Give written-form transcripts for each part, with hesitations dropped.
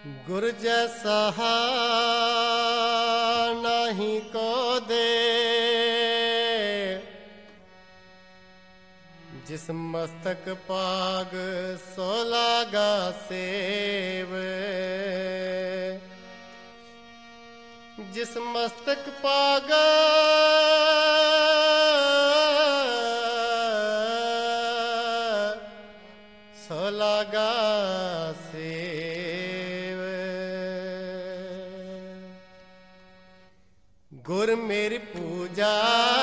गुर जैसा नहीं को दे, जिस मस्तक पाग सो लागा सेव। जिस मस्तक पाग सो लागा सेव। गुर मेरी पूजा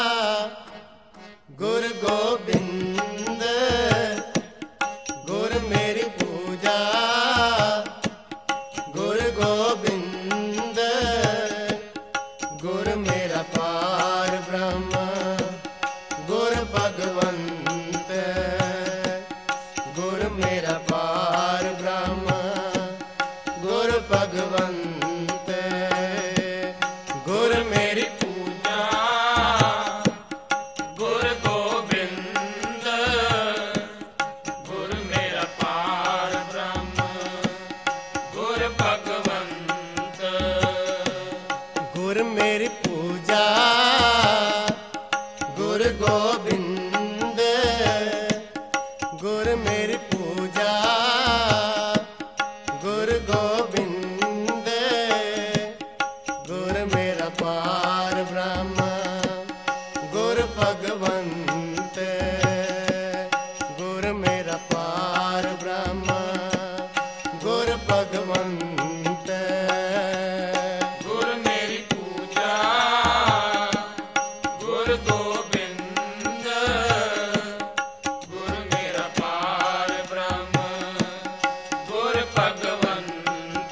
गुर गोबिंद, गुर मेरी पूजा गुर गोबिंद। गुर मेरा पार ब्रह्म गुर भगवंत। गुर मेरा पार ब्रह्म गुर भगवंत। गुर मेरी पूजा गुर गोबिंद, गुर मेरा पार ब्रह्म गुर भगवंत। गुर मेरी पूजा गुर गोबिंद, गुर मेरी पूजा गुर गोबिंद। गुर मेरा पार ब्रह्म गुर भगवंत। गुर मेरा पार ब्रह्म गुर भगवंत। गुर मेरी पूजा गुर गोबिंद, गुर मेरा पार ब्रह्म गुर भगवंत।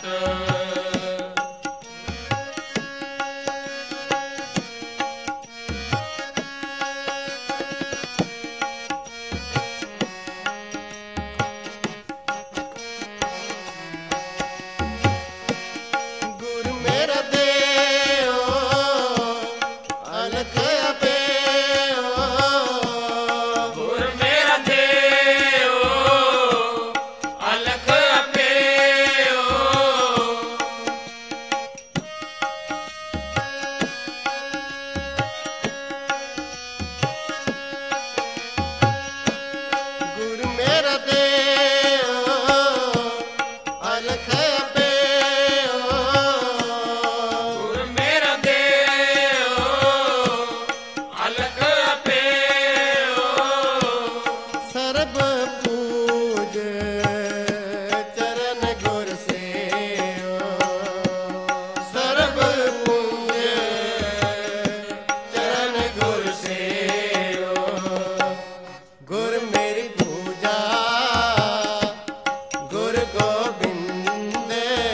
गुर मेरा देव अलख अबेओ। गुर मेरा देव अलख अबेओ। गुर मेरा देव अलख अबेओ। गुर मेरा देव अलख अबेओ। सर्ब पूज चरण गुर सेओ। सर्ब पूज चरण गुर सेओ। गुर मेरी पूजा गुर गोबिंद।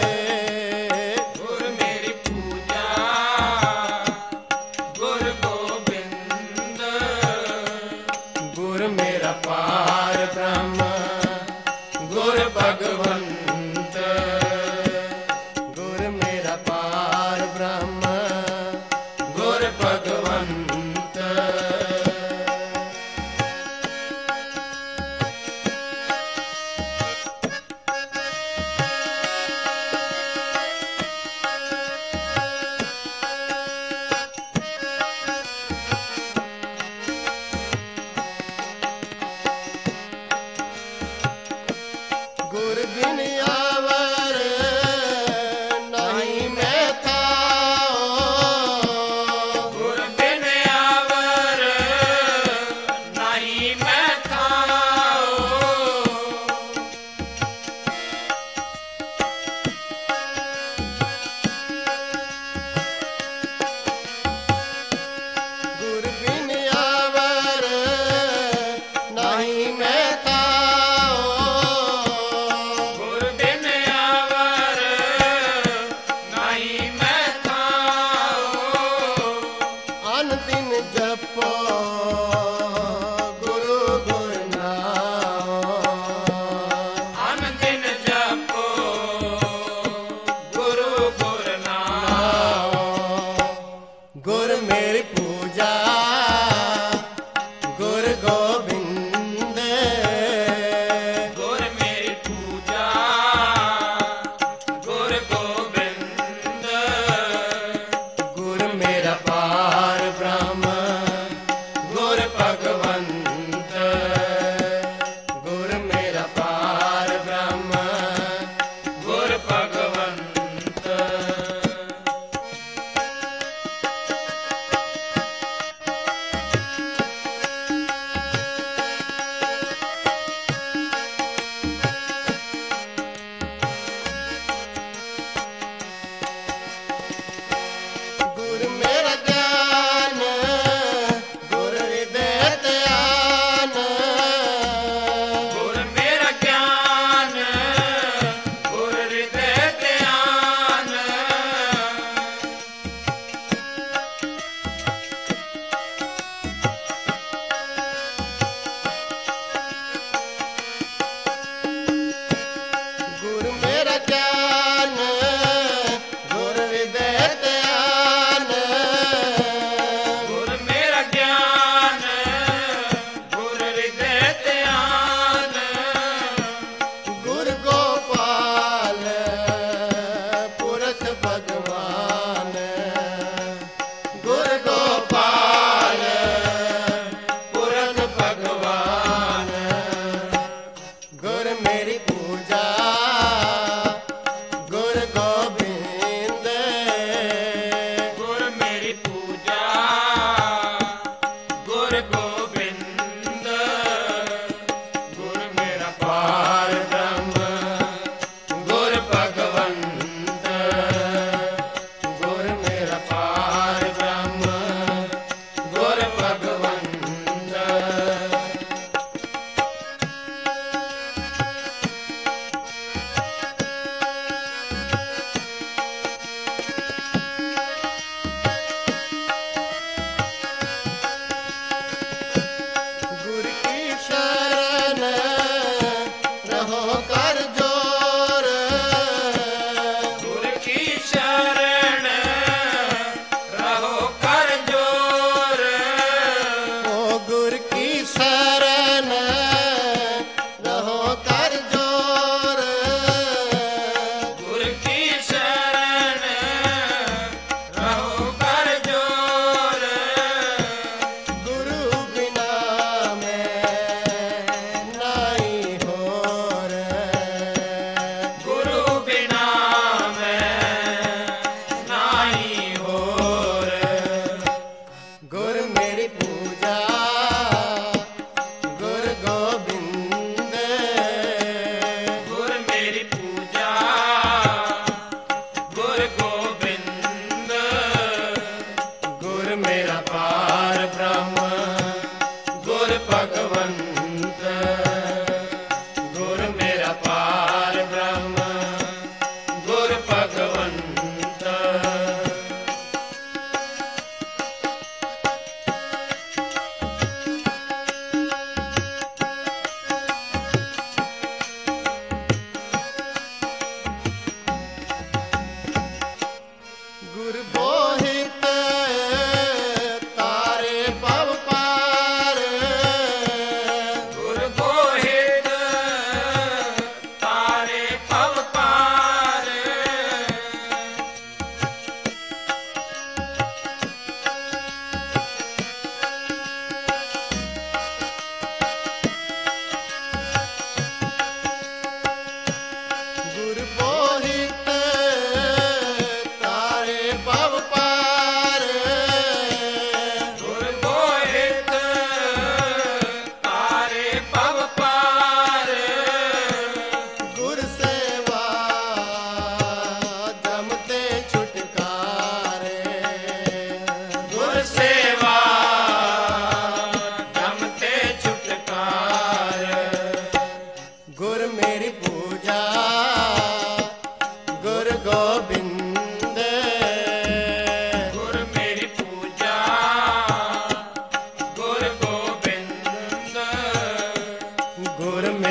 गुर मेरी पूजा गुर गोबिंद। गुर मेरा पार ब्रह्म गुर भगवंत। गुर मेरा पार ब्रह्म गुर भगवंत। गुर बिन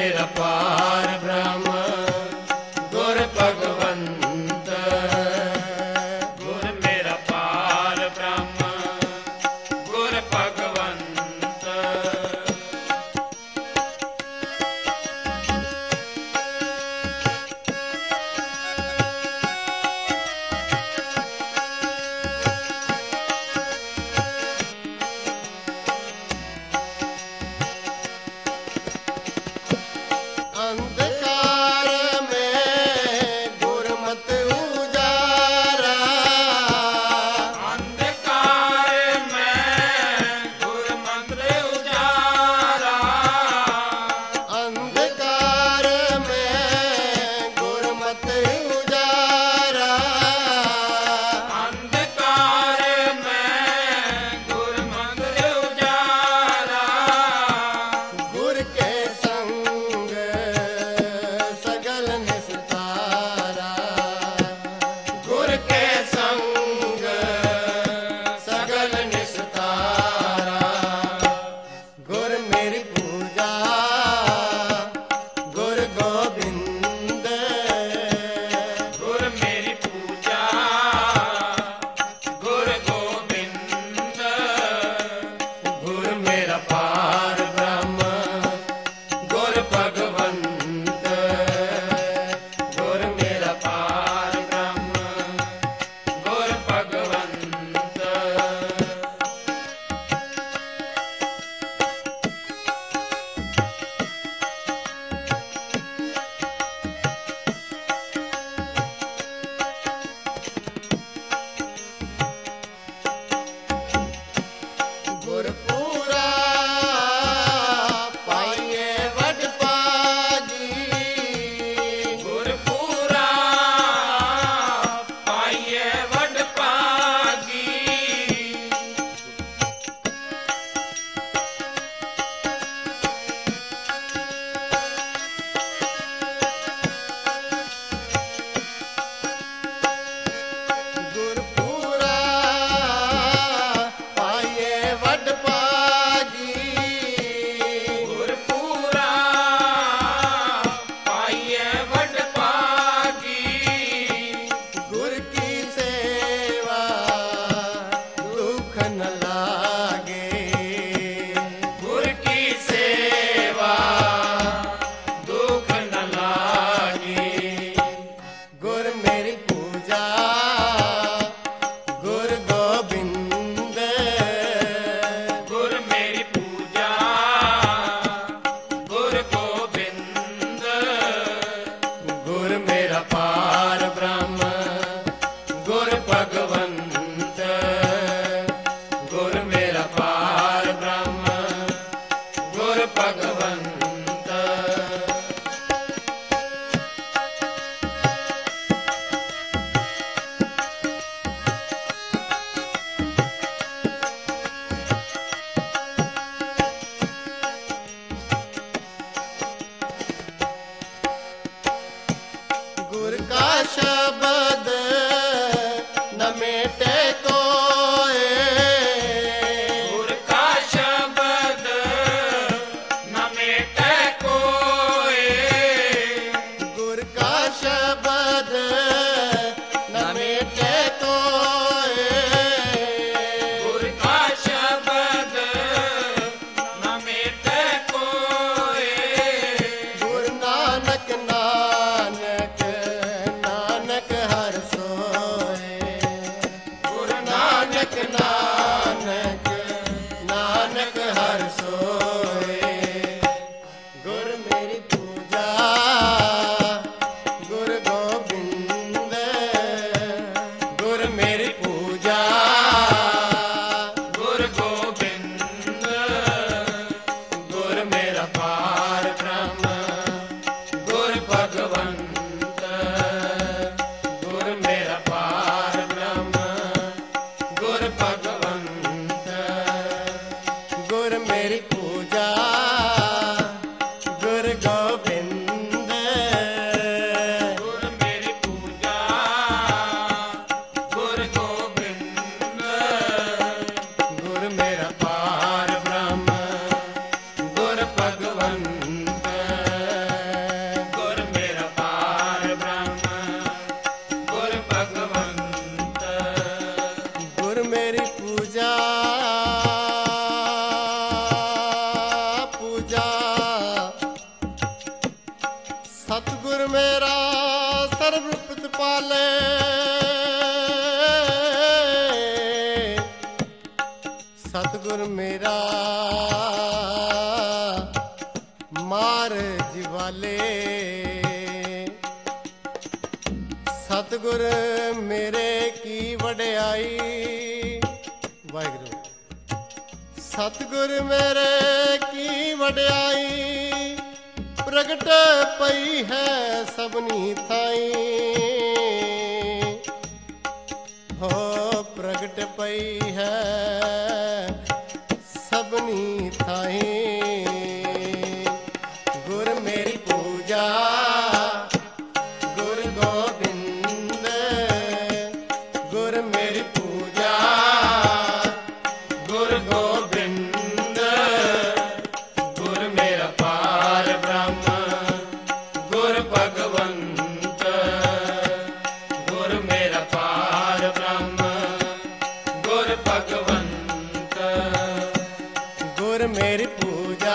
ਮੇਰਾ ਪਾਰ ਬ੍ਰਹਮ ਗੁਰ ਭਗਵੰਤ। ਗੁਰ ਮੇਰਾ ਪਾਰ ਬ੍ਰਹਮ ਗੁਰ ਭਗਵੰਤ। ਅੰਧ सतगुर मेरा सर्व प्रतिपाले, सतगुर मेरा मार जिवाले, सतगुर मेरे की वड्याई। वाहिगुरू। सतगुर मेरे की वड्याई प्रगट पई है सबनी थाई, हो प्रगट पई है सबनी थाई। गुर मेरी पूजा गुर गोबिंद, गुर मेरी पूजा गुर गोबिंद, गुर मेरा पार ब्रह्म गुर भगवंत, गुर मेरा पार ब्रह्म गुर भगवंत। गुर मेरी पूजा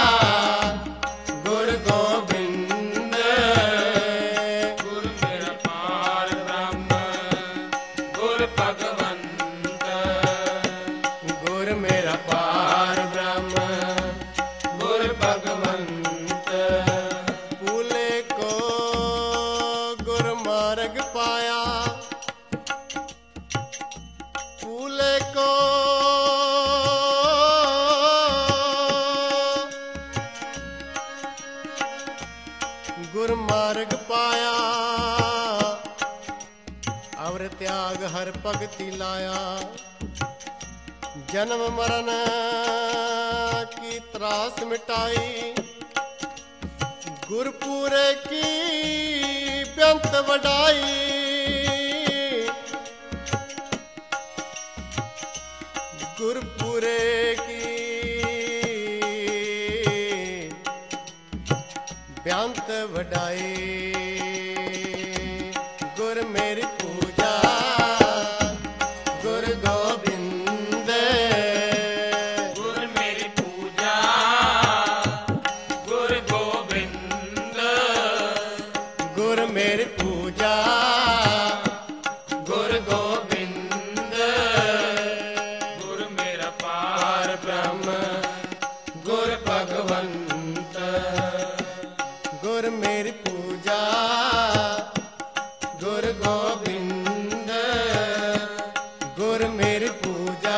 गुर गोबिंद, गुर मेरा पार ब्रह्म गुर भगवंत, गुर मेरा पार ब्रह्म गुर भगवंत। पूले को गुर मार्ग पाया, पूले को गुर मार्ग पाया, और त्याग हर भगति लाया। जन्म मरण की त्रास मिटाई, गुरपुरे की बेअंत वडाई। गुरपुरे की बेअंत वडाई। गुर मेरी पूजा गुर गोबिंद, गुर मेरी पूजा गुर गोबिंद, गुर मेरी पूजा गुर गोबिंद, गुर मेरा पार ब्रह्म गुर भगवंत। गुर मेरी पूजा गुर गोबिंद, गुर मेरी पूजा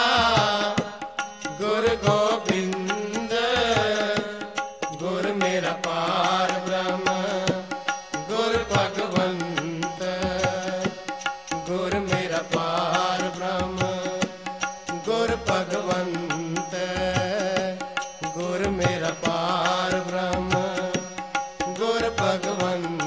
गुर गोबिंद, गुर मेरा पार ब्रह्म गुर भगवंत, गुर मेरा पार ब्रह्म गुर भगवंत, गुर मेरा पार ब्रह्म गुर भगवंत।